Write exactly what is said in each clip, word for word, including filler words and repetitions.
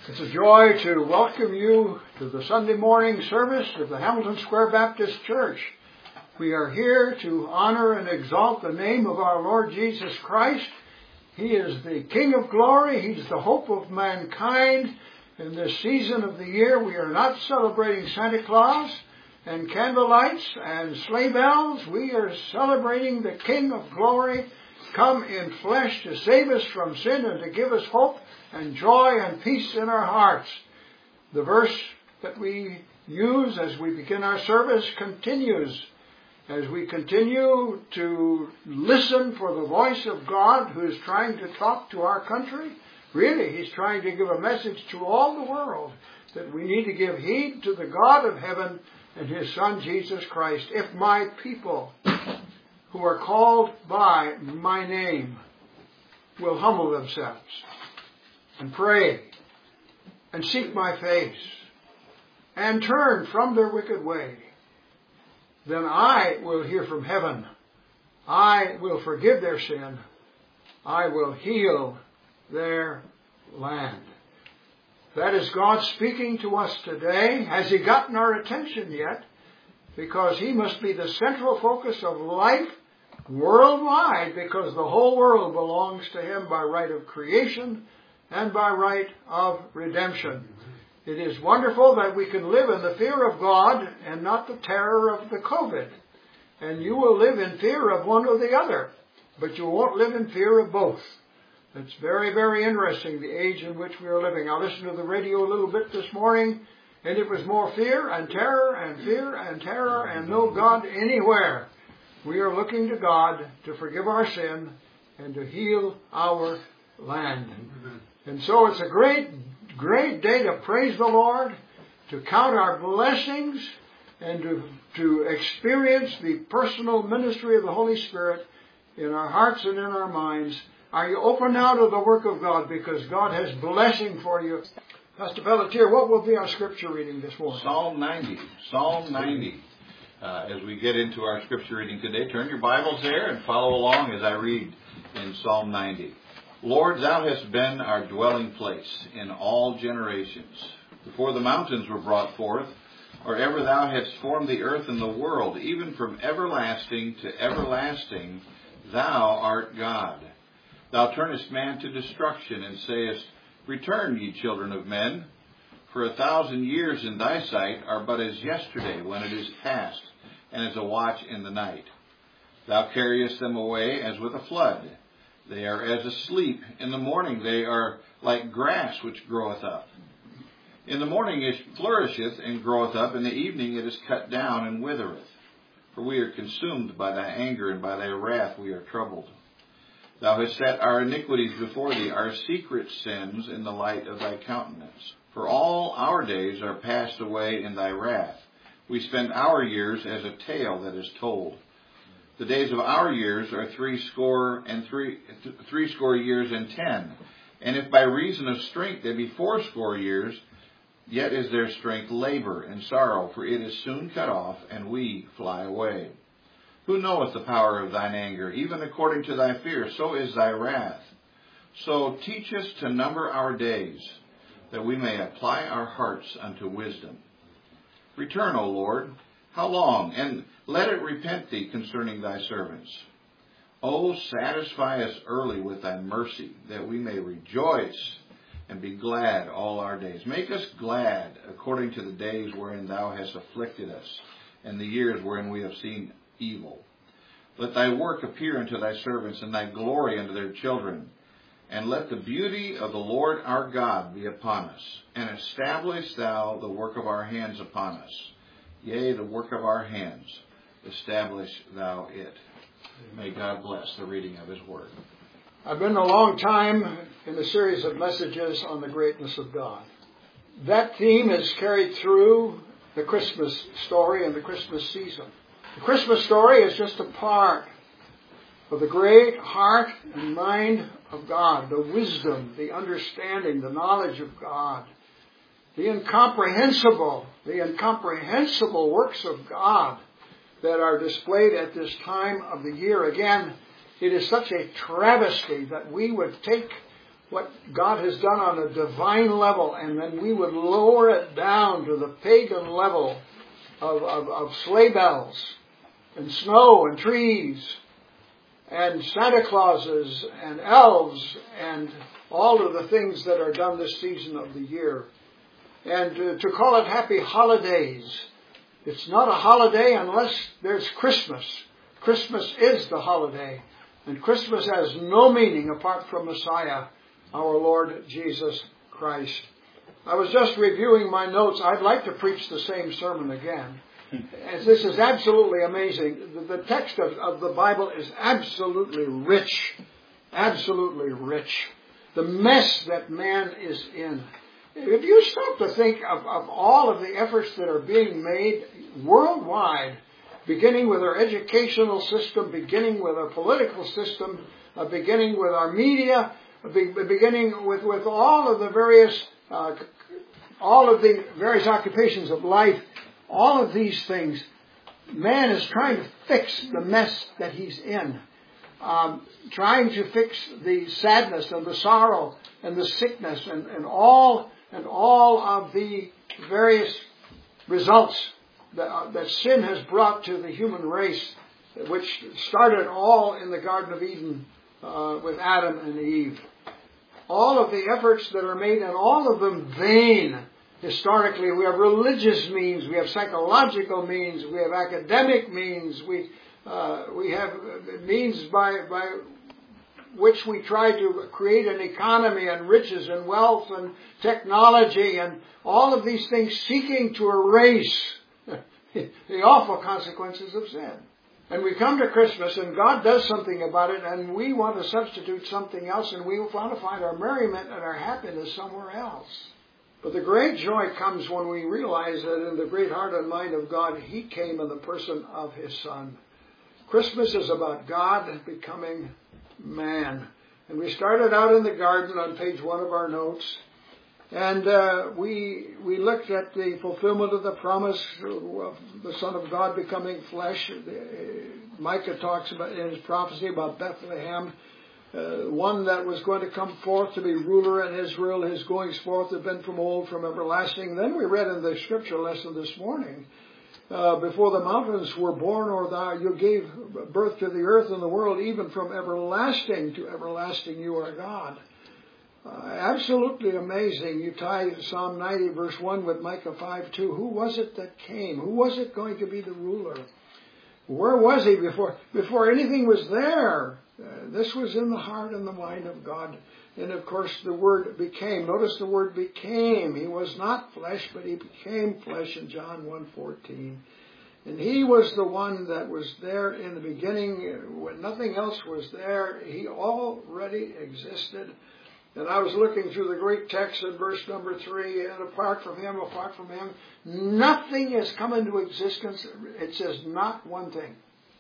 It's a joy to welcome you to the Sunday morning service of the Hamilton Square Baptist Church. We are here to honor and exalt the name of our Lord Jesus Christ. He is the King of glory. He's the hope of mankind. In this season of the year, we are not celebrating Santa Claus and candle lights and sleigh bells. We are celebrating the King of glory, come in flesh to save us from sin and to give us hope and joy and peace in our hearts. The verse that we use as we begin our service continues. As we continue to listen for the voice of God who is trying to talk to our country. Really, He's trying to give a message to all the world that we need to give heed to the God of heaven and His Son Jesus Christ. If my people who are called by my name will humble themselves and pray and seek my face and turn from their wicked way, then I will hear from heaven. I will forgive their sin. I will heal their land. That is God speaking to us today. Has He gotten our attention yet? Because He must be the central focus of life worldwide, because the whole world belongs to Him by right of creation and by right of redemption. It is wonderful that we can live in the fear of God and not the terror of the COVID. And you will live in fear of one or the other, but you won't live in fear of both. It's very, very interesting, the age in which we are living. I listened to the radio a little bit this morning, and it was more fear and terror and fear and terror and no God anywhere. We are looking to God to forgive our sin and to heal our land. And so it's a great, great day to praise the Lord, to count our blessings, and to, to experience the personal ministry of the Holy Spirit in our hearts and in our minds. Are you open now to the work of God? Because God has blessing for you. Pastor Pelletier, what will be our scripture reading this morning? Psalm ninety. Psalm ninety. Uh, as we get into our scripture reading today, turn your Bibles there and follow along as I read in Psalm ninety. Lord, Thou hast been our dwelling place in all generations. Before the mountains were brought forth, or ever Thou hadst formed the earth and the world, even from everlasting to everlasting, Thou art God. Thou turnest man to destruction, and sayest, Return, ye children of men. For a thousand years in Thy sight are but as yesterday when it is past, and as a watch in the night. Thou carriest them away as with a flood. They are as asleep. In the morning they are like grass which groweth up. In the morning it flourisheth and groweth up. In the evening it is cut down and withereth. For we are consumed by Thy anger, and by Thy wrath we are troubled. Thou hast set our iniquities before Thee, our secret sins in the light of Thy countenance. For all our days are passed away in Thy wrath. We spend our years as a tale that is told. The days of our years are three score and three, th- three score years and ten. And if by reason of strength they be fourscore years, yet is their strength labor and sorrow, for it is soon cut off, and we fly away. Who knoweth the power of Thine anger? Even according to Thy fear, so is Thy wrath. So teach us to number our days, that we may apply our hearts unto wisdom. Return, O Lord. How long? And let it repent Thee concerning Thy servants. O satisfy us early with Thy mercy, that we may rejoice and be glad all our days. Make us glad according to the days wherein Thou hast afflicted us, and the years wherein we have seen evil. Let Thy work appear unto Thy servants, and Thy glory unto their children. And let the beauty of the Lord our God be upon us, and establish Thou the work of our hands upon us. Yea, the work of our hands, establish Thou it. May God bless the reading of His Word. I've been a long time in a series of messages on the greatness of God. That theme is carried through the Christmas story and the Christmas season. The Christmas story is just a part of the great heart and mind of God, the wisdom, the understanding, the knowledge of God, the incomprehensible, the incomprehensible works of God that are displayed at this time of the year. Again, it is such a travesty that we would take what God has done on a divine level, and then we would lower it down to the pagan level of, of, of sleigh bells and snow and trees and Santa Clauses and elves and all of the things that are done this season of the year. And uh, to call it happy holidays. It's not a holiday unless there's Christmas. Christmas is the holiday. And Christmas has no meaning apart from Messiah, our Lord Jesus Christ. I was just reviewing my notes. I'd like to preach the same sermon again. As this is absolutely amazing. The, the text of, of the Bible is absolutely rich. Absolutely rich. The mess that man is in. If you stop to think of, of all of the efforts that are being made worldwide, beginning with our educational system, beginning with our political system, uh, beginning with our media, be, beginning with, with all of the various uh, all of the various occupations of life, all of these things, man is trying to fix the mess that he's in. Um, trying to fix the sadness and the sorrow and the sickness and, and all and all of the various results that, uh, that sin has brought to the human race, which started all in the Garden of Eden uh, with Adam and Eve. All of the efforts that are made, and all of them vain. Historically, we have religious means, we have psychological means, we have academic means, we uh, we have means by by which we try to create an economy and riches and wealth and technology and all of these things seeking to erase the awful consequences of sin. And we come to Christmas and God does something about it, and we want to substitute something else, and we want to find our merriment and our happiness somewhere else. But the great joy comes when we realize that in the great heart and mind of God, He came in the person of His Son. Christmas is about God becoming man. And we started out in the garden on page one of our notes. And uh, we we looked at the fulfillment of the promise of the Son of God becoming flesh. Micah talks about in his prophecy about Bethlehem. Uh, one that was going to come forth to be ruler in Israel. His goings forth had been from old, from everlasting. Then we read in the scripture lesson this morning, uh, before the mountains were born, or thou, you gave birth to the earth and the world, even from everlasting to everlasting you are God. Uh, absolutely amazing. You tie Psalm ninety verse one with Micah five two. Who was it that came? Who was it going to be the ruler? Where was he before, before anything was there? Uh, this was in the heart and the mind of God. And of course the word became. Notice the word became. He was not flesh, but He became flesh in John one fourteen. And He was the one that was there in the beginning when nothing else was there. He already existed. And I was looking through the Greek text in verse number three, and apart from Him, apart from Him, nothing has come into existence. It says not one thing.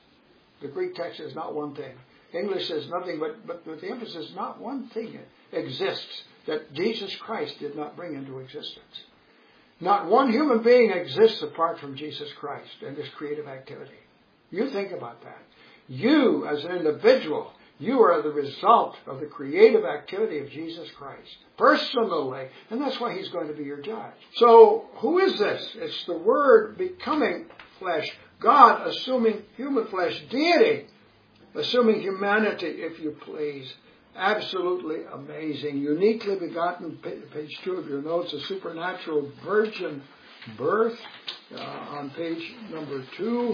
The Greek text says not one thing. English says nothing, but, but with the emphasis, not one thing exists that Jesus Christ did not bring into existence. Not one human being exists apart from Jesus Christ and His creative activity. You think about that. You, as an individual, you are the result of the creative activity of Jesus Christ, personally, and that's why He's going to be your judge. So, who is this? It's the Word becoming flesh, God assuming human flesh, deity assuming humanity, if you please. Absolutely amazing. Uniquely begotten, page two of your notes, a supernatural virgin birth uh, on page number two.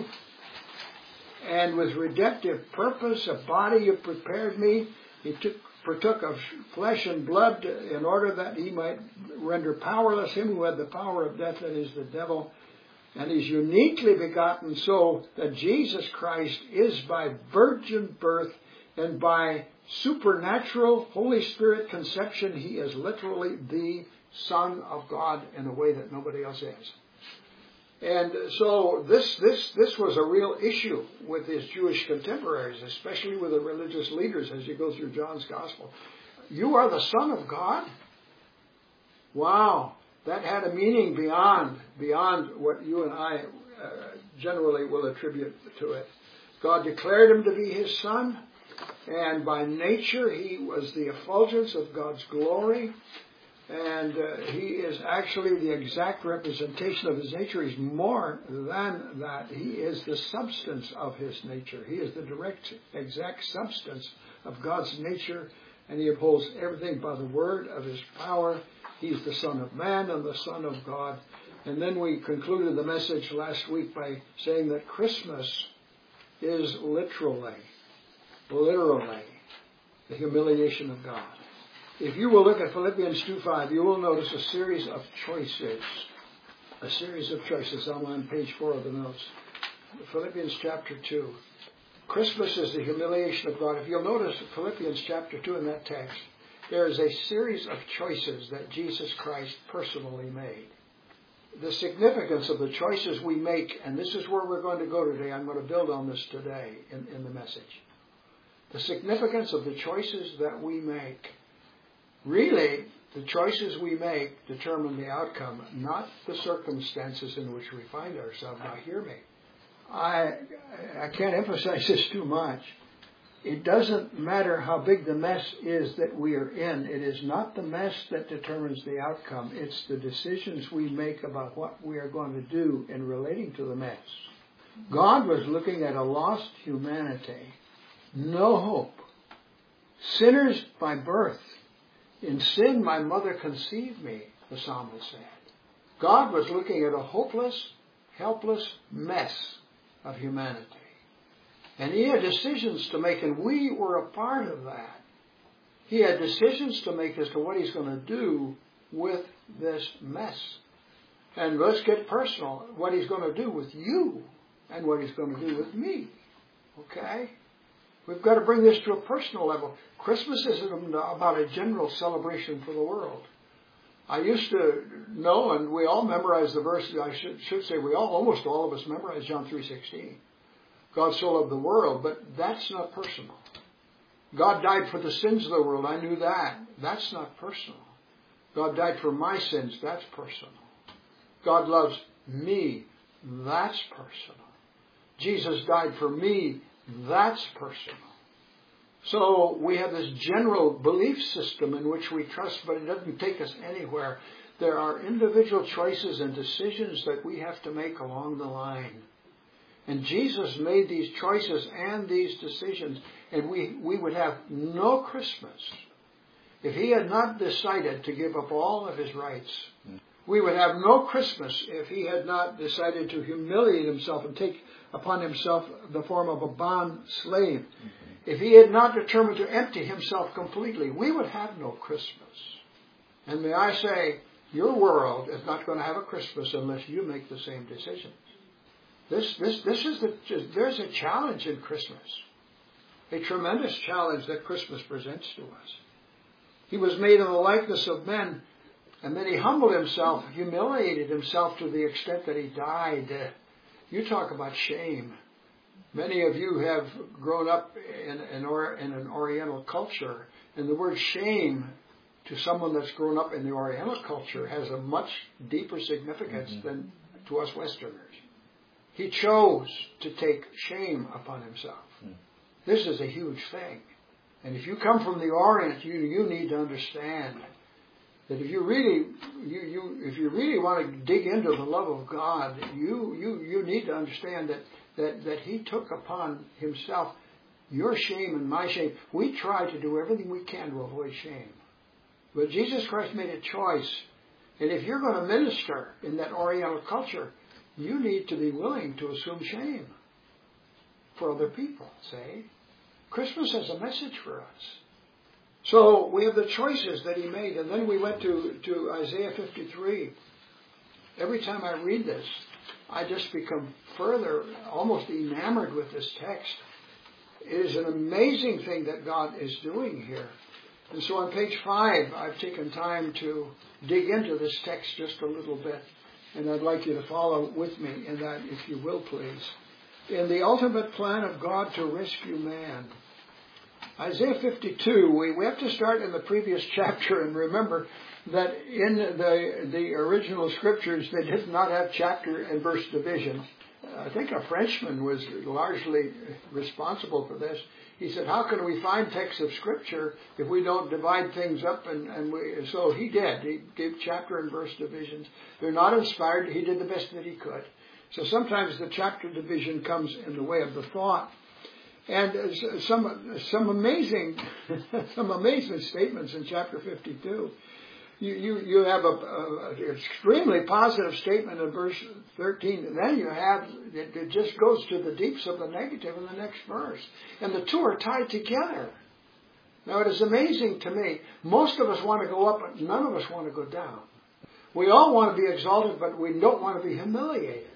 And with redemptive purpose, a body you prepared me. He took, partook of flesh and blood in order that He might render powerless him who had the power of death, that is the devil. And He's uniquely begotten so that Jesus Christ is by virgin birth and by supernatural Holy Spirit conception. He is literally the Son of God in a way that nobody else is. And so this this this was a real issue with His Jewish contemporaries, especially with the religious leaders as you go through John's Gospel. You are the Son of God? Wow. That had a meaning beyond beyond what you and I uh, generally will attribute to it. God declared Him to be His Son. And by nature, he was the effulgence of God's glory. And uh, he is actually the exact representation of his nature. He's more than that. He is the substance of his nature. He is the direct, exact substance of God's nature. And he upholds everything by the word of his power. He's the Son of Man and the Son of God. And then we concluded the message last week by saying that Christmas is literally, literally, the humiliation of God. If you will look at Philippians two five, you will notice a series of choices. A series of choices. I'm on page four of the notes. Philippians chapter two. Christmas is the humiliation of God. If you'll notice Philippians chapter two in that text, there is a series of choices that Jesus Christ personally made. The significance of the choices we make, and this is where we're going to go today. I'm going to build on this today in, in the message. The significance of the choices that we make. Really, the choices we make determine the outcome, not the circumstances in which we find ourselves. Now, hear me. I I can't emphasize this too much. It doesn't matter how big the mess is that we are in. It is not the mess that determines the outcome. It's the decisions we make about what we are going to do in relating to the mess. God was looking at a lost humanity. No hope. Sinners by birth. In sin, my mother conceived me, the psalmist said. God was looking at a hopeless, helpless mess of humanity. And he had decisions to make, and we were a part of that. He had decisions to make as to what he's going to do with this mess. And let's get personal. What he's going to do with you and what he's going to do with me. Okay? We've got to bring this to a personal level. Christmas isn't about a general celebration for the world. I used to know, and we all memorize the verse, I should, should say we all, almost all of us memorize John three sixteen. God so loved the world, but that's not personal. God died for the sins of the world. I knew that. That's not personal. God died for my sins. That's personal. God loves me. That's personal. Jesus died for me. That's personal. So we have this general belief system in which we trust, but it doesn't take us anywhere. There are individual choices and decisions that we have to make along the line. And Jesus made these choices and these decisions, and we, we would have no Christmas if he had not decided to give up all of his rights. We would have no Christmas if he had not decided to humiliate himself and take upon himself the form of a bond slave. Mm-hmm. If he had not determined to empty himself completely, we would have no Christmas. And may I say, your world is not going to have a Christmas unless you make the same decision. This, this, this is the, there's a challenge in Christmas. A tremendous challenge that Christmas presents to us. He was made in the likeness of men, and then he humbled himself, humiliated himself to the extent that he died. Uh, you talk about shame. Many of you have grown up in, in, or, in an Oriental culture, and the word shame to someone that's grown up in the Oriental culture has a much deeper significance mm-hmm. than to us Westerners. He chose to take shame upon himself. Mm. This is a huge thing. And if you come from the Orient, you you need to understand that if you really you, you if you really want to dig into the love of God, you you you need to understand that that that he took upon himself your shame and my shame. We try to do everything we can to avoid shame. But Jesus Christ made a choice. And if you're going to minister in that Oriental culture, you need to be willing to assume shame for other people, say. Christmas has a message for us. So we have the choices that he made. And then we went to, to Isaiah fifty-three. Every time I read this, I just become further, almost enamored with this text. It is an amazing thing that God is doing here. And so on page five, I've taken time to dig into this text just a little bit. And I'd like you to follow with me in that, if you will, please. In the ultimate plan of God to rescue man. Isaiah fifty-two, we, we have to start in the previous chapter and remember that in the, the original scriptures, they did not have chapter and verse division. I think a Frenchman was largely responsible for this. He said, how can we find texts of Scripture if we don't divide things up? And, and we, so he did. He gave chapter and verse divisions. They're not inspired. He did the best that he could. So sometimes the chapter division comes in the way of the thought. And some some amazing some amazing statements in chapter fifty-two. You you, you have a, a, an extremely positive statement in verse thirteen, and then you have it, it just goes to the deeps of the negative in the next verse, and the two are tied together. Now it is amazing to me. Most of us want to go up, but none of us want to go down. We all want to be exalted, but we don't want to be humiliated.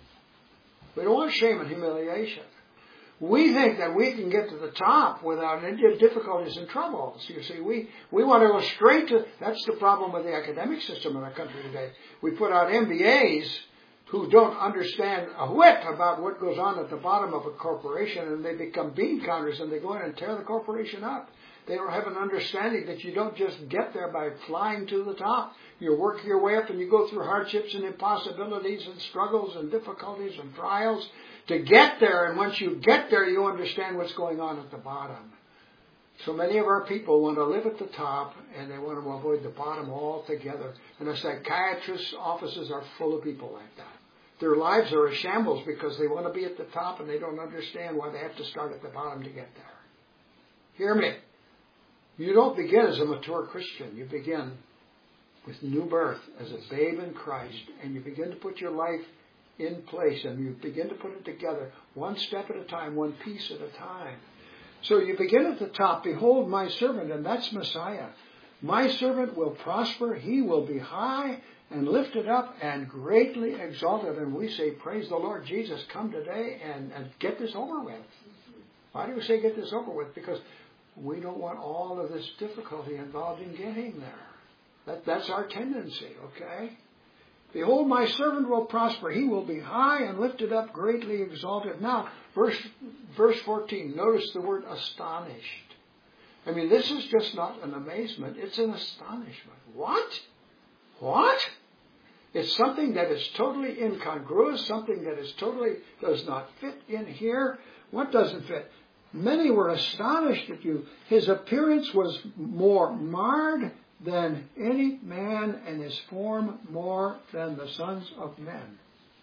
We don't want shame and humiliation. We think that we can get to the top without any difficulties and troubles. You see, we, we want to go straight to... That's the problem with the academic system in our country today. We put out M B As who don't understand a whit about what goes on at the bottom of a corporation, and they become bean counters, and they go in and tear the corporation up. They don't have an understanding that you don't just get there by flying to the top. You work your way up, and you go through hardships and impossibilities and struggles and difficulties and trials to get there, and once you get there, you understand what's going on at the bottom. So many of our people want to live at the top, and they want to avoid the bottom altogether. And the psychiatrists' offices are full of people like that. Their lives are a shambles because they want to be at the top, and they don't understand why they have to start at the bottom to get there. Hear me. You don't begin as a mature Christian. You begin with new birth as a babe in Christ, and you begin to put your life in place, and you begin to put it together one step at a time, one piece at a time. So you begin at the top. Behold my servant, and that's Messiah. My servant will prosper. He will be high and lifted up and greatly exalted. And we say, praise the Lord Jesus, come today and, and get this over with. Why do we say get this over with? Because we don't want all of this difficulty involved in getting there. That, that's our tendency, okay? Behold, my servant will prosper. He will be high and lifted up, greatly exalted. Now, verse verse fourteen, notice the word astonished. I mean, this is just not an amazement. It's an astonishment. What? What? It's something that is totally incongruous, something that is totally does not fit in here. What doesn't fit? Many were astonished at you. His appearance was more marred than any man, and his form more than the sons of men.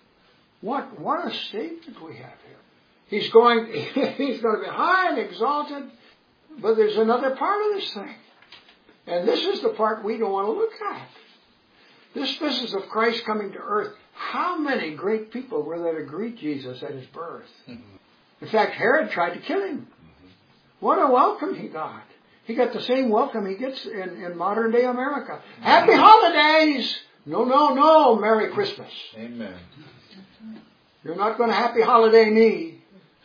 What what a statement we have here. He's going he's going to be high and exalted, but there's another part of this thing. And this is the part we don't want to look at. This business of Christ coming to earth. How many great people were there to greet Jesus at his birth? In fact, Herod tried to kill him. What a welcome he got. He got the same welcome he gets in, in modern day America. Happy holidays! No, no, no. Merry Christmas. Amen. You're not going to happy holiday me.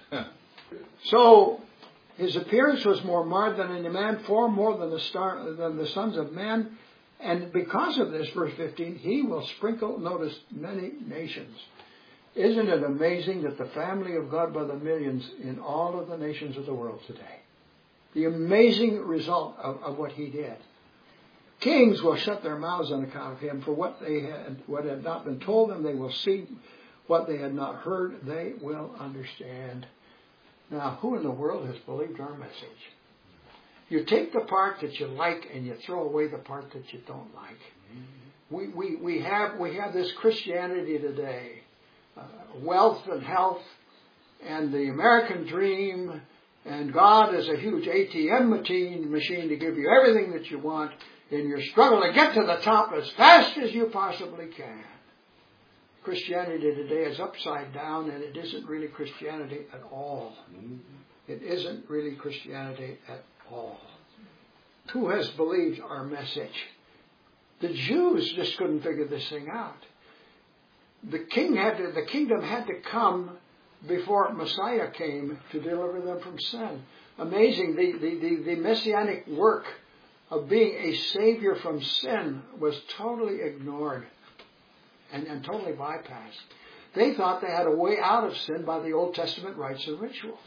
So, his appearance was more marred than any man, form more than the star, than the sons of men. And because of this, verse fifteen, he will sprinkle, notice, many nations. Isn't it amazing that the family of God by the millions in all of the nations of the world today? The amazing result of, of what he did. Kings will shut their mouths on account of him, for what they had, what had not been told them, they will see. What they had not heard, they will understand. Now, who in the world has believed our message? You take the part that you like and you throw away the part that you don't like. We we we have we have this Christianity today, uh, wealth and health, and the American dream. And God is a huge A T M machine, machine to give you everything that you want in your struggle to get to the top as fast as you possibly can. Christianity today is upside down, and it isn't really Christianity at all. It isn't really Christianity at all. Who has believed our message? The Jews just couldn't figure this thing out. The king had to, the kingdom had to come before Messiah came to deliver them from sin. Amazing. The, the, the, the messianic work of being a savior from sin was totally ignored and, and totally bypassed. They thought they had a way out of sin by the Old Testament rites and rituals.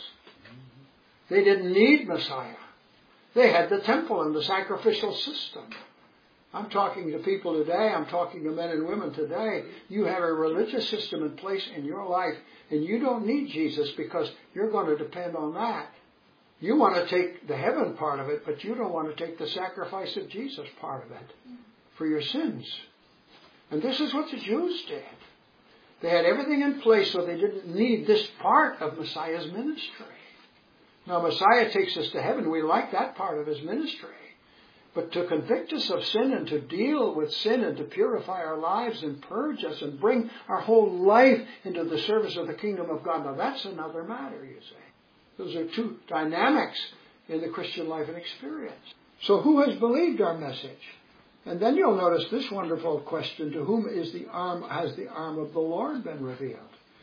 They didn't need Messiah. They had the temple and the sacrificial system. I'm talking to people today, I'm talking to men and women today. You have a religious system in place in your life, and you don't need Jesus because you're going to depend on that. You want to take the heaven part of it, but you don't want to take the sacrifice of Jesus part of it for your sins. And this is what the Jews did. They had everything in place so they didn't need this part of Messiah's ministry. Now Messiah takes us to heaven. We like that part of his ministry. But to convict us of sin and to deal with sin and to purify our lives and purge us and bring our whole life into the service of the kingdom of God, now that's another matter, you see. Those are two dynamics in the Christian life and experience. So who has believed our message? And then you'll notice this wonderful question, to whom is the arm, has the arm of the Lord been revealed?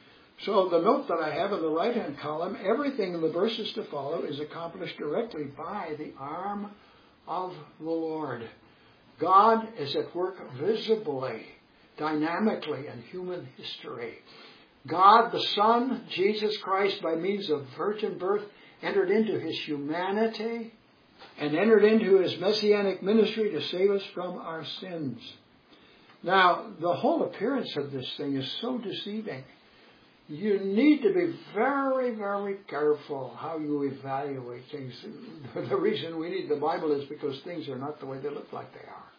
So the note that I have in the right-hand column, everything in the verses to follow is accomplished directly by the arm of the Lord. God is at work visibly, dynamically in human history. God the Son, Jesus Christ, by means of virgin birth, entered into his humanity and entered into his messianic ministry to save us from our sins. Now, the whole appearance of this thing is so deceiving. You need to be very, very careful how you evaluate things. The reason we need the Bible is because things are not the way they look like they are.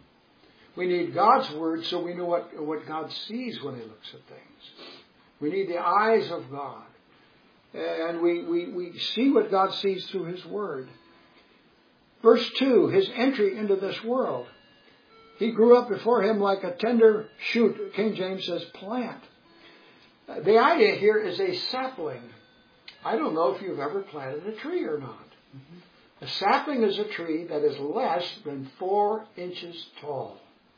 We need God's Word so we know what, what God sees when he looks at things. We need the eyes of God. And we, we, we see what God sees through his Word. Verse two, his entry into this world. He grew up before him like a tender shoot. King James says plant. The idea here is a sapling. I don't know if you've ever planted a tree or not. Mm-hmm. A sapling is a tree that is less than four inches tall.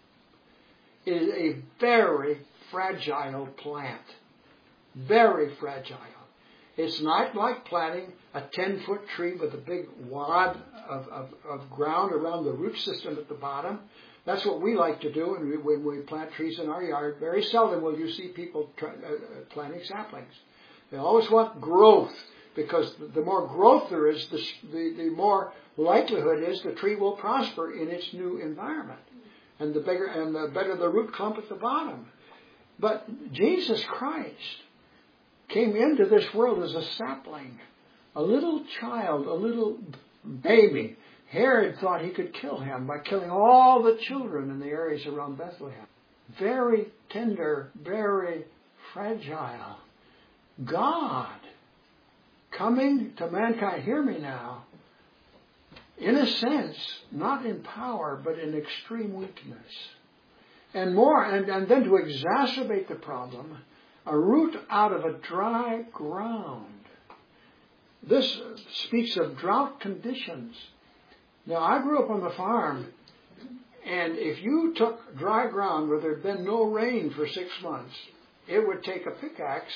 It is a very fragile plant. Very fragile. It's not like planting a ten-foot tree with a big wad of, of, of ground around the root system at the bottom. That's what we like to do when we, when we plant trees in our yard. Very seldom will you see people try, uh, planting saplings. They always want growth, because the more growth there is, the, the, the more likelihood is the tree will prosper in its new environment, and the bigger and the better the root clump at the bottom. But Jesus Christ came into this world as a sapling, a little child, a little baby. Herod thought he could kill him by killing all the children in the areas around Bethlehem. Very tender, very fragile. God coming to mankind, hear me now, in a sense, not in power, but in extreme weakness. And more, and, and then to exacerbate the problem, a root out of a dry ground. This speaks of drought conditions. Now, I grew up on the farm, and if you took dry ground where there had been no rain for six months, it would take a pickaxe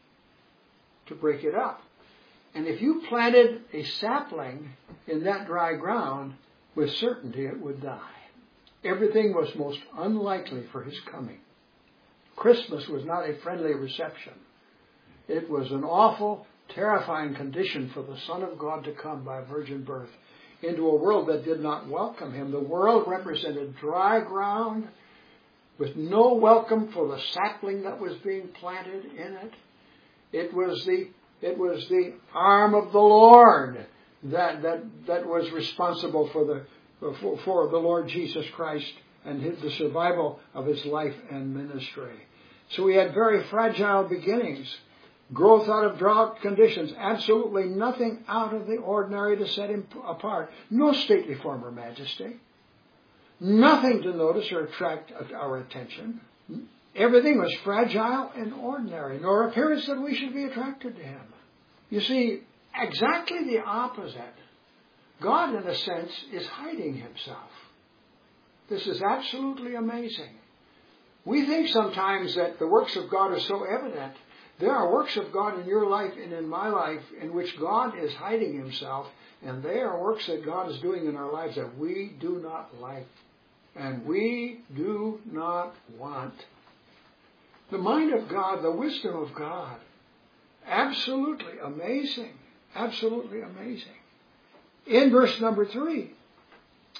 to break it up. And if you planted a sapling in that dry ground, with certainty it would die. Everything was most unlikely for his coming. Christmas was not a friendly reception. It was an awful, terrifying condition for the Son of God to come by virgin birth into a world that did not welcome him. The world represented dry ground with no welcome for the sapling that was being planted in it. It was the it was the arm of the Lord that that that was responsible for the for, for the Lord Jesus Christ and his, the survival of his life and ministry. So we had very fragile beginnings. Growth out of drought conditions. Absolutely nothing out of the ordinary to set him apart. No stately form or majesty. Nothing to notice or attract our attention. Everything was fragile and ordinary, nor appearance that we should be attracted to him. You see, exactly the opposite. God, in a sense, is hiding himself. This is absolutely amazing. We think sometimes that the works of God are so evident. There are works of God in your life and in my life in which God is hiding himself, and they are works that God is doing in our lives that we do not like and we do not want. The mind of God, the wisdom of God, absolutely amazing, absolutely amazing. In verse number three,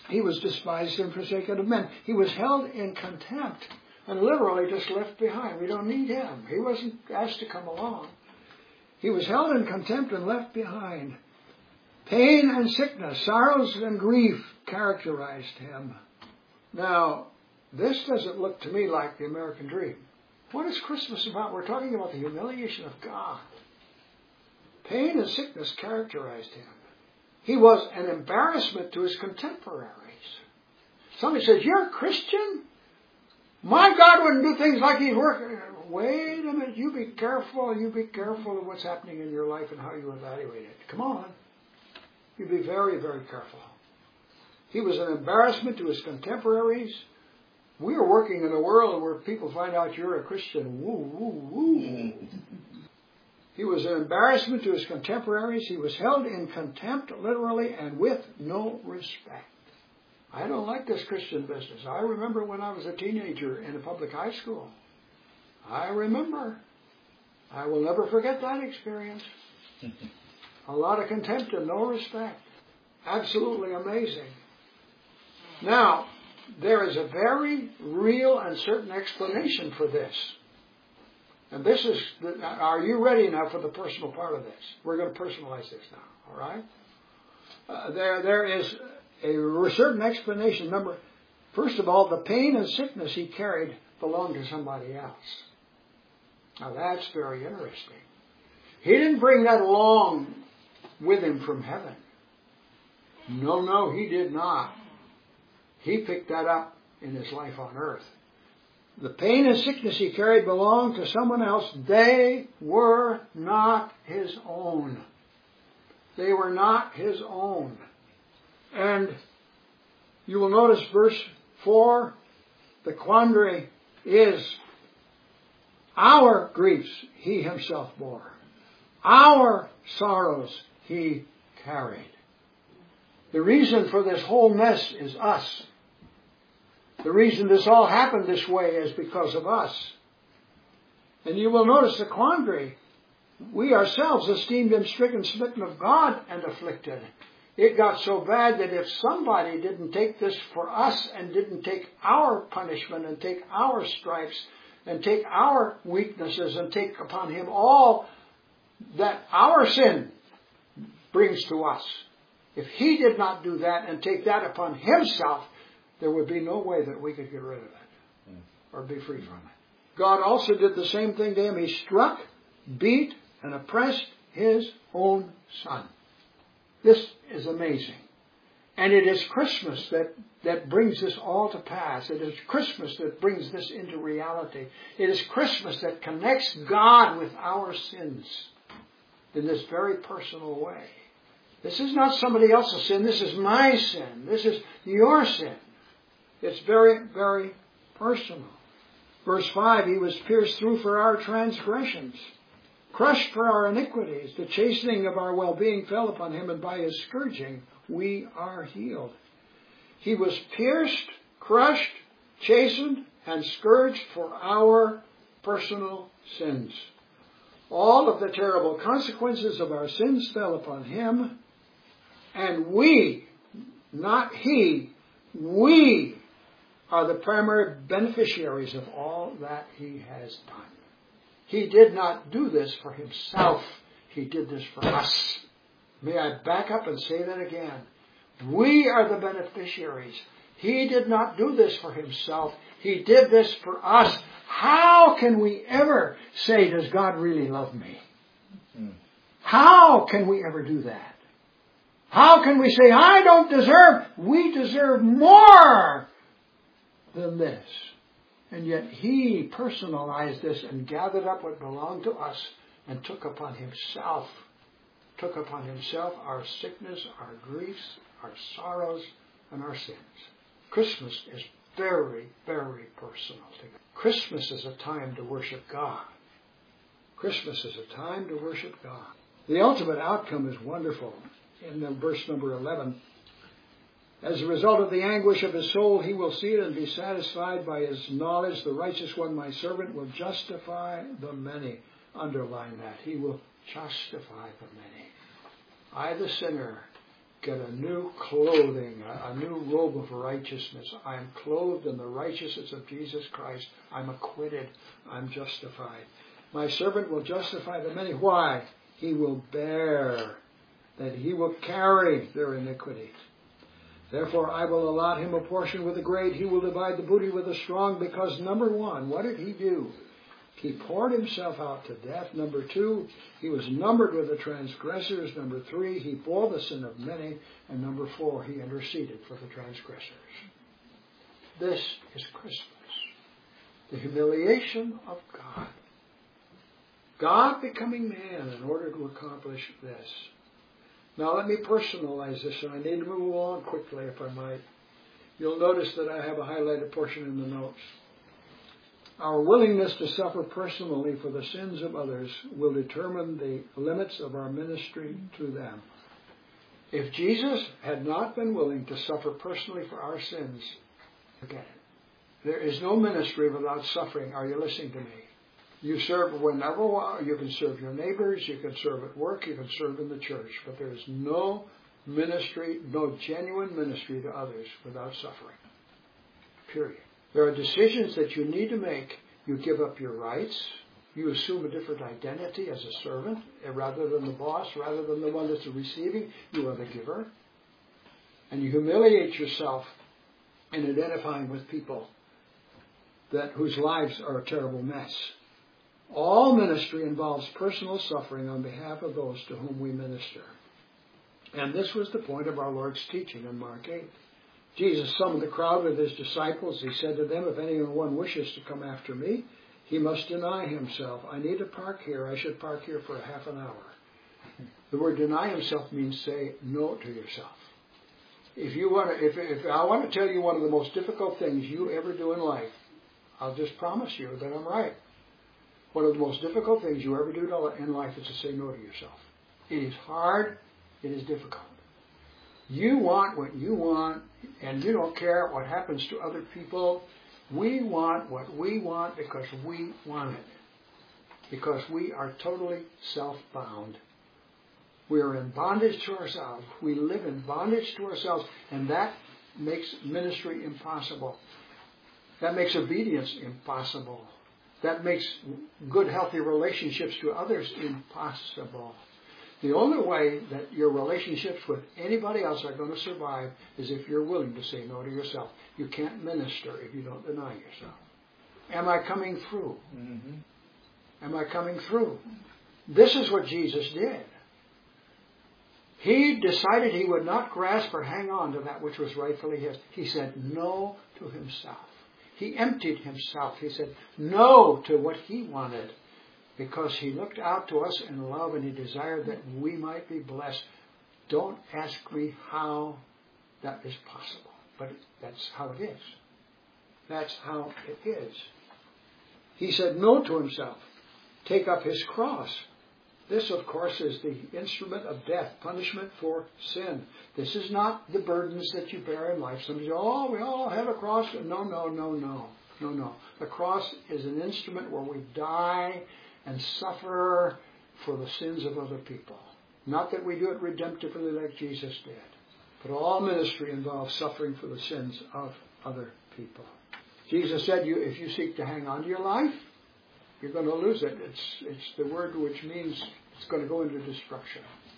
He was despised and forsaken of men. He was held in contempt and literally just left behind. We don't need him. He wasn't asked to come along. He was held in contempt and left behind. Pain and sickness, sorrows and grief characterized him. Now, this doesn't look to me like the American dream. What is Christmas about? We're talking about the humiliation of God. Pain and sickness characterized him. He was an embarrassment to his contemporaries. Somebody says, "You're a Christian? My God wouldn't do things like he's working." Wait a minute, you be careful, you be careful of what's happening in your life and how you evaluate it. Come on. You be very, very careful. He was an embarrassment to his contemporaries. We are working in a world where people find out you're a Christian. Woo, woo, woo. He was an embarrassment to his contemporaries. He was held in contempt, literally, and with no respect. I don't like this Christian business. I remember when I was a teenager in a public high school. I remember. I will never forget that experience. A lot of contempt and no respect. Absolutely amazing. Now, there is a very real and certain explanation for this. And this is, the, are you ready now for the personal part of this? We're going to personalize this now, all right? Uh, there, there is a certain explanation. Remember, first of all, the pain and sickness he carried belonged to somebody else. Now that's very interesting. He didn't bring that along with him from heaven. No, no, he did not. He picked that up in his life on earth. The pain and sickness he carried belonged to someone else. They were not his own. They were not his own. And you will notice verse four, the quandary is our griefs he himself bore. Our sorrows he carried. The reason for this whole mess is us. The reason this all happened this way is because of us. And you will notice the quandary. We ourselves esteemed him stricken, smitten of God, and afflicted. It got so bad that if somebody didn't take this for us and didn't take our punishment and take our stripes and take our weaknesses and take upon him all that our sin brings to us, if he did not do that and take that upon himself, there would be no way that we could get rid of it or be free from it. God also did the same thing to him. He struck, beat, and oppressed his own son. This is amazing. And it is Christmas that, that brings this all to pass. It is Christmas that brings this into reality. It is Christmas that connects God with our sins in this very personal way. This is not somebody else's sin. This is my sin. This is your sin. It's very, very personal. Verse five, he was pierced through for our transgressions, crushed for our iniquities. The chastening of our well-being fell upon him, and by his scourging we are healed. He was pierced, crushed, chastened, and scourged for our personal sins. All of the terrible consequences of our sins fell upon him, and we, not he, we are the primary beneficiaries of all that he has done. He did not do this for himself. He did this for us. May I back up and say that again? We are the beneficiaries. He did not do this for himself. He did this for us. How can we ever say, does God really love me? How can we ever do that? How can we say, I don't deserve? We deserve more than this. And yet he personalized this and gathered up what belonged to us and took upon himself, took upon himself our sickness, our griefs, our sorrows, and our sins. Christmas is very, very personal to God. Christmas is a time to worship God. Christmas is a time to worship God. The ultimate outcome is wonderful. In verse number eleven, as a result of the anguish of his soul, he will see it and be satisfied by his knowledge. The righteous one, my servant, will justify the many. Underline that. He will justify the many. I, the sinner, get a new clothing, a, a new robe of righteousness. I am clothed in the righteousness of Jesus Christ. I'm acquitted. I'm justified. My servant will justify the many. Why? He will bear, that he will carry their iniquity. Therefore I will allot him a portion with the great. He will divide the booty with the strong, because number one, what did he do? He poured himself out to death. Number two, he was numbered with the transgressors. Number three, he bore the sin of many. And number four, he interceded for the transgressors. This is Christmas. The humiliation of God. God becoming man in order to accomplish this. Now let me personalize this, and I need to move along quickly if I might. You'll notice that I have a highlighted portion in the notes. Our willingness to suffer personally for the sins of others will determine the limits of our ministry to them. If Jesus had not been willing to suffer personally for our sins, forget it. There is no ministry without suffering. Are you listening to me? You serve whenever you can serve your neighbors, you can serve at work, you can serve in the church, but there is no ministry, no genuine ministry to others without suffering. Period. There are decisions that you need to make. You give up your rights. You assume a different identity as a servant, rather than the boss, rather than the one that's receiving. You are the giver. And you humiliate yourself in identifying with people that whose lives are a terrible mess. All ministry involves personal suffering on behalf of those to whom we minister. And this was the point of our Lord's teaching in Mark eight. Jesus summoned the crowd with his disciples. He said to them, if anyone wishes to come after me, he must deny himself. I need to park here. I should park here for a half an hour. The word deny himself means say no to yourself. If you want to, if, if I want to tell you one of the most difficult things you ever do in life, I'll just promise you that I'm right. One of the most difficult things you ever do in life is to say no to yourself. It is hard. It is difficult. You want what you want, and you don't care what happens to other people. We want what we want because we want it. Because we are totally self-bound. We are in bondage to ourselves. We live in bondage to ourselves, and that makes ministry impossible. That makes obedience impossible. That makes good, healthy relationships to others impossible. The only way that your relationships with anybody else are going to survive is if you're willing to say no to yourself. You can't minister if you don't deny yourself. Am I coming through? Mm-hmm. Am I coming through? This is what Jesus did. He decided he would not grasp or hang on to that which was rightfully his. He said no to himself. He emptied himself. He said no to what he wanted, because he looked out to us in love and he desired that we might be blessed. Don't ask me how that is possible, but that's how it is. That's how it is. He said no to himself. Take up his cross. This, of course, is the instrument of death, punishment for sin. This is not the burdens that you bear in life. Somebody says, oh, we all have a cross. No, no, no, no. No, no. The cross is an instrument where we die and suffer for the sins of other people. Not that we do it redemptively like Jesus did. But all ministry involves suffering for the sins of other people. Jesus said, "You, if you seek to hang on to your life, you're going to lose it." It's, it's the word which means it's going to go into destruction.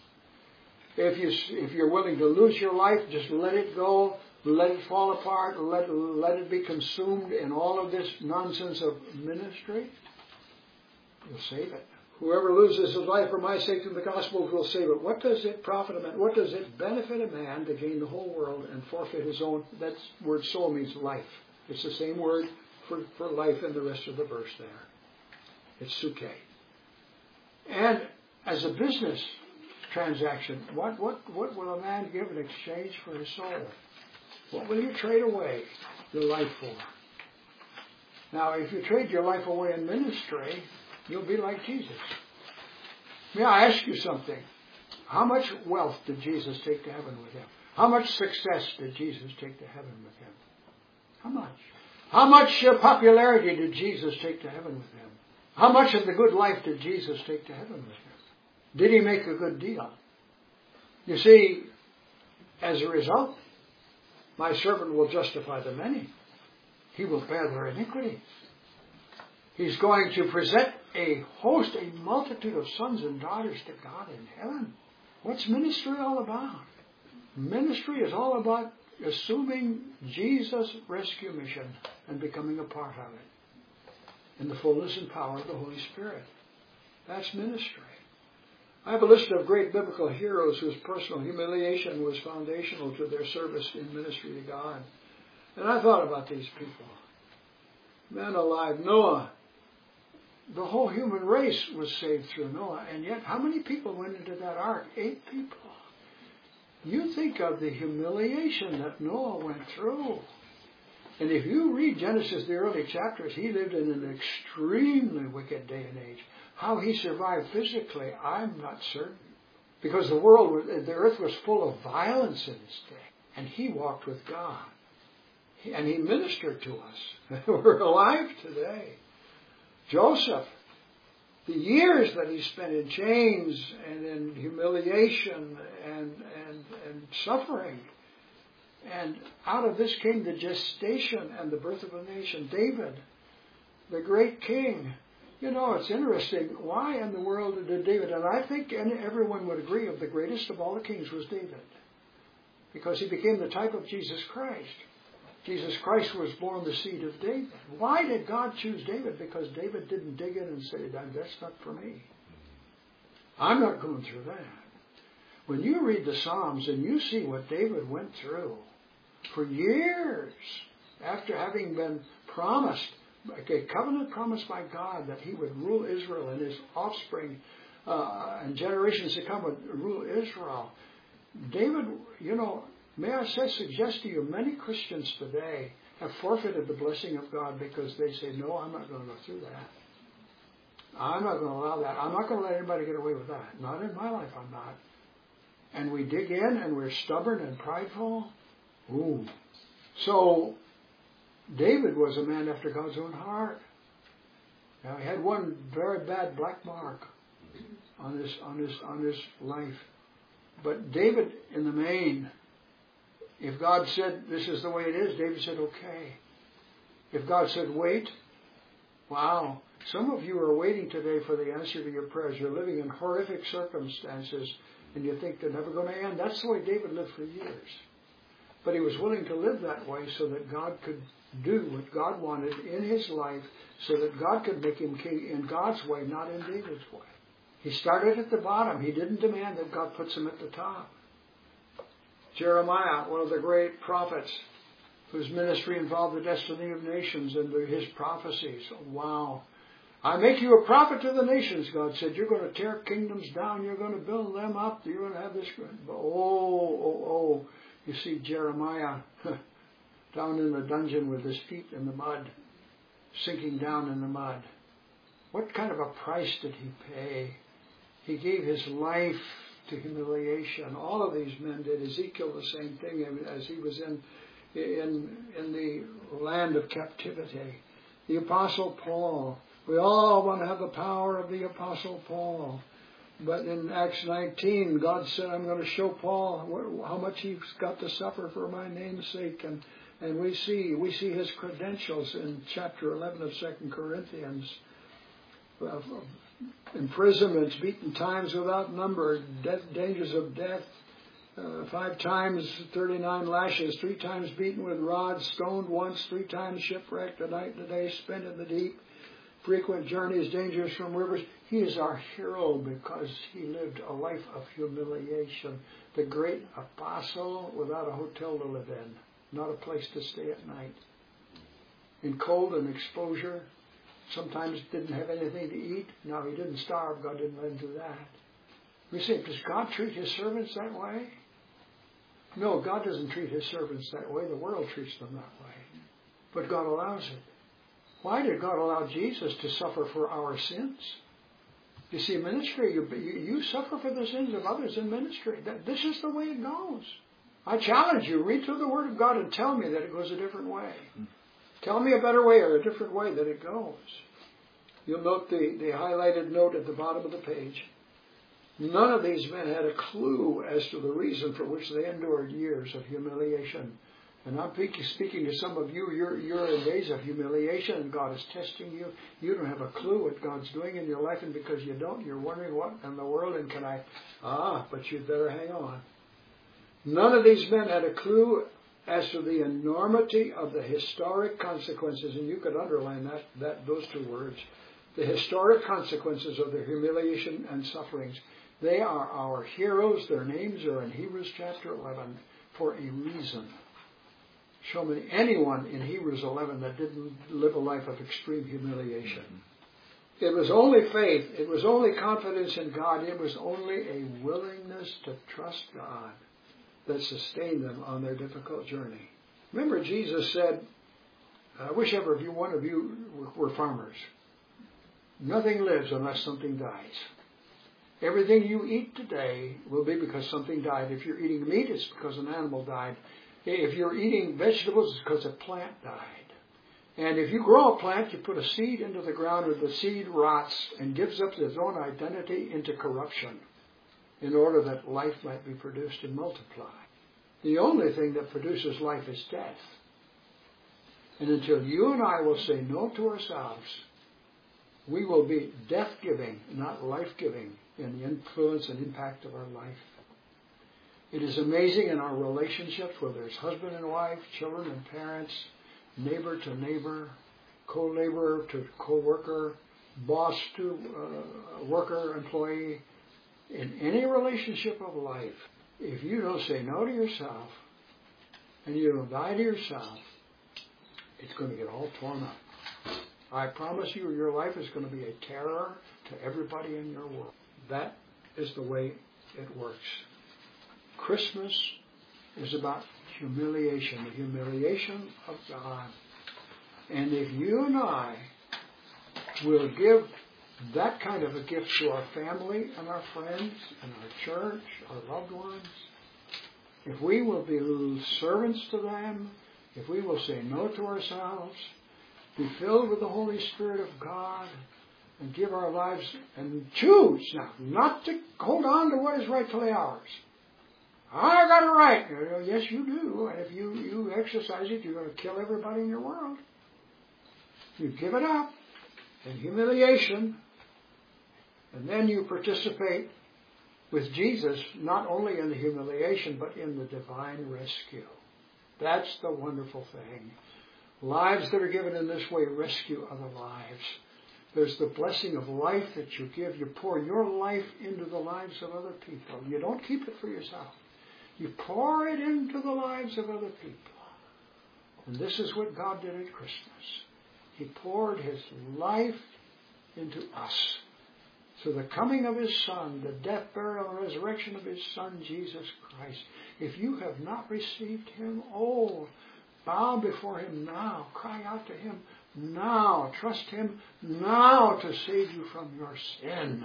If, you, if you're willing to lose your life, just let it go. Let it fall apart. Let, let it be consumed in all of this nonsense of ministry. You'll save it. Whoever loses his life for my sake and the gospel will save it. What does it profit a man? What does it benefit a man to gain the whole world and forfeit his own? That word soul means life. It's the same word for, for life in the rest of the verse there. It's suke. And as a business transaction, what, what, what will a man give in exchange for his soul? What will you trade away your life for? Now, if you trade your life away in ministry, you'll be like Jesus. May I ask you something? How much wealth did Jesus take to heaven with him? How much success did Jesus take to heaven with him? How much? How much uh, popularity did Jesus take to heaven with him? How much of the good life did Jesus take to heaven with him? Did he make a good deal? You see, As a result, my servant will justify the many. He will bear their iniquity. He's going to present a host, a multitude of sons and daughters to God in heaven. What's ministry all about? Ministry is all about assuming Jesus' rescue mission and becoming a part of it in the fullness and power of the Holy Spirit. That's ministry. I have a list of great biblical heroes whose personal humiliation was foundational to their service in ministry to God. And I thought about these people. Man alive, Noah. The whole human race was saved through Noah. And yet, how many people went into that ark? Eight people. You think of the humiliation that Noah went through. And if you read Genesis, the early chapters, he lived in an extremely wicked day and age. How he survived physically, I'm not certain. Because the world, the earth was full of violence in his day. And he walked with God. And he ministered to us. We're alive today. Joseph, the years that he spent in chains and in humiliation and, and, and suffering. And out of this came the gestation and the birth of a nation. David, the great king. You know, it's interesting. Why in the world did David, and I think everyone would agree of the greatest of all the kings was David. Because he became the type of Jesus Christ. Jesus Christ was born the seed of David. Why did God choose David? Because David didn't dig in and say, that's not for me. I'm not going through that. When you read the Psalms and you see what David went through for years after having been promised, a covenant promised by God that he would rule Israel and his offspring uh, and generations to come would rule Israel. David, you know, may I say, suggest to you, many Christians today have forfeited the blessing of God because they say, no, I'm not going to go through that. I'm not going to allow that. I'm not going to let anybody get away with that. Not in my life, I'm not. And we dig in and we're stubborn and prideful. Ooh. So, David was a man after God's own heart. Now, he had one very bad black mark on his, on his, on his life. But David, in the main, if God said, this is the way it is, David said, okay. If God said, wait, wow. Some of you are waiting today for the answer to your prayers. You're living in horrific circumstances, and you think they're never going to end. That's the way David lived for years. But he was willing to live that way so that God could do what God wanted in his life, so that God could make him king in God's way, not in David's way. He started at the bottom. He didn't demand that God puts him at the top. Jeremiah, one of the great prophets, whose ministry involved the destiny of nations and his prophecies. Wow. I make you a prophet to the nations, God said. You're going to tear kingdoms down. You're going to build them up. You're going to have this. Oh, oh, oh. You see Jeremiah down in the dungeon with his feet in the mud, sinking down in the mud. What kind of a price did he pay? He gave his life to humiliation. All of these men did. Ezekiel, the same thing, as he was in in in the land of captivity. The Apostle Paul. We all want to have the power of the Apostle Paul. But in Acts nineteen, God said, I'm going to show Paul how much he's got to suffer for my name's sake. And, and we see we see his credentials in chapter eleven of Second Corinthians. Imprisonments, beaten times without number, death, dangers of death, uh, five times thirty-nine lashes, three times beaten with rods, stoned once, three times shipwrecked, a night and a day spent in the deep, frequent journeys, dangers from rivers. He is our hero because he lived a life of humiliation. The great apostle without a hotel to live in, not a place to stay at night. In cold and exposure, sometimes didn't have anything to eat. No, he didn't starve. God didn't let him do that. We say, does God treat his servants that way? No, God doesn't treat his servants that way. The world treats them that way. But God allows it. Why did God allow Jesus to suffer for our sins? You see, ministry, you, you suffer for the sins of others in ministry. That, this is the way it goes. I challenge you, read through the Word of God and tell me that it goes a different way. Tell me a better way or a different way that it goes. You'll note the, the highlighted note at the bottom of the page. None of these men had a clue as to the reason for which they endured years of humiliation. And I'm speaking to some of you, you're, you're in days of humiliation and God is testing you. You don't have a clue what God's doing in your life, and because you don't, you're wondering what in the world and can I... Ah, but you'd better hang on. None of these men had a clue as to the enormity of the historic consequences, and you could underline that, that those two words, the historic consequences of their humiliation and sufferings. They are our heroes. Their names are in Hebrews chapter eleven for a reason. Show me anyone in Hebrews eleven that didn't live a life of extreme humiliation. Mm-hmm. It was only faith. It was only confidence in God. It was only a willingness to trust God that sustained them on their difficult journey. Remember, Jesus said, I wish ever of you, one of you were farmers. Nothing lives unless something dies. Everything you eat today will be because something died. If you're eating meat, it's because an animal died. If you're eating vegetables, it's because a plant died. And if you grow a plant, you put a seed into the ground, and the seed rots and gives up its own identity into corruption in order that life might be produced and multiply. The only thing that produces life is death. And until you and I will say no to ourselves, we will be death-giving, not life-giving, in the influence and impact of our life. It is amazing in our relationships, whether it's husband and wife, children and parents, neighbor to neighbor, co-laborer to co-worker, boss to uh, worker, employee, in any relationship of life, if you don't say no to yourself and you don't die to yourself, it's going to get all torn up. I promise you, your life is going to be a terror to everybody in your world. That is the way it works. Christmas is about humiliation, the humiliation of God. And if you and I will give that kind of a gift to our family and our friends and our church, our loved ones, if we will be servants to them, if we will say no to ourselves, be filled with the Holy Spirit of God, and give our lives and choose now not to hold on to what is rightfully ours. I got it right. Yes, you do. And if you, you exercise it, you're going to kill everybody in your world. You give it up in humiliation, and then you participate with Jesus not only in the humiliation, but in the divine rescue. That's the wonderful thing. Lives that are given in this way rescue other lives. There's the blessing of life that you give. You pour your life into the lives of other people. You don't keep it for yourself. You pour it into the lives of other people. And this is what God did at Christmas. He poured His life into us. So the coming of His Son, the death, burial, and resurrection of His Son, Jesus Christ. If you have not received Him, oh, bow before Him now. Cry out to Him now. Trust Him now to save you from your sin.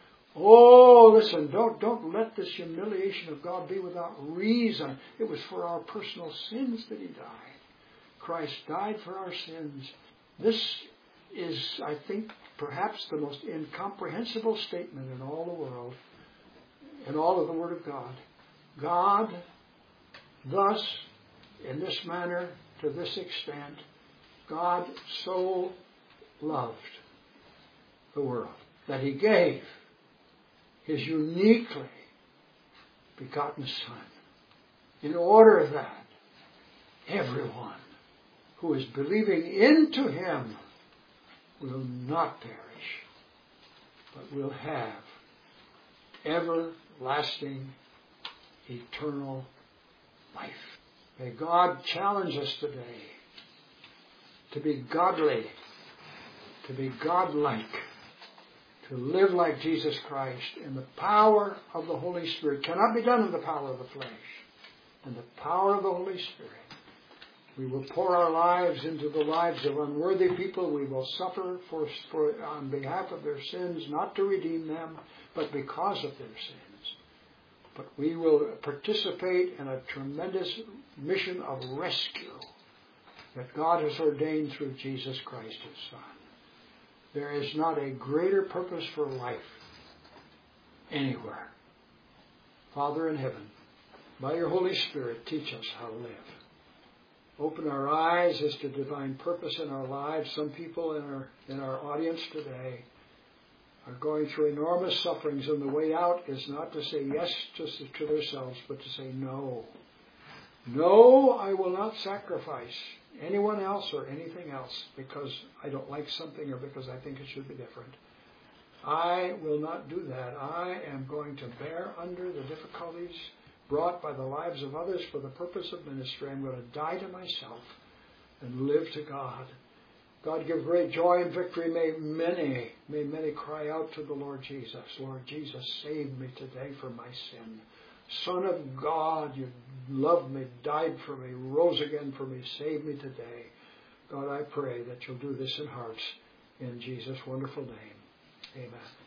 Oh, listen, don't, don't let this humiliation of God be without reason. It was for our personal sins that He died. Christ died for our sins. This is, I think, perhaps the most incomprehensible statement in all the world, in all of the Word of God. God, thus, in this manner, to this extent, God so loved the world that He gave His uniquely begotten Son, in order that everyone who is believing into Him will not perish, but will have everlasting, eternal life. May God challenge us today to be godly, to be godlike, to live like Jesus Christ in the power of the Holy Spirit. Cannot be done in the power of the flesh. In the power of the Holy Spirit. We will pour our lives into the lives of unworthy people. We will suffer for, for on behalf of their sins, not to redeem them, but because of their sins. But we will participate in a tremendous mission of rescue that God has ordained through Jesus Christ, His Son. There is not a greater purpose for life anywhere. Father in heaven, by your Holy Spirit, teach us how to live. Open our eyes as to divine purpose in our lives. Some people in our in our audience today are going through enormous sufferings, and the way out is not to say yes to, to themselves, but to say no. No, I will not sacrifice anyone else or anything else because I don't like something or because I think it should be different. I will not do that. I am going to bear under the difficulties brought by the lives of others for the purpose of ministry. I'm going to die to myself and live to God. God, give great joy and victory. May many, may many cry out to the Lord Jesus. Lord Jesus, save me today from my sin. Son of God, you loved me, died for me, rose again for me. Save me today. God, I pray that you'll do this in hearts. In Jesus' wonderful name. Amen.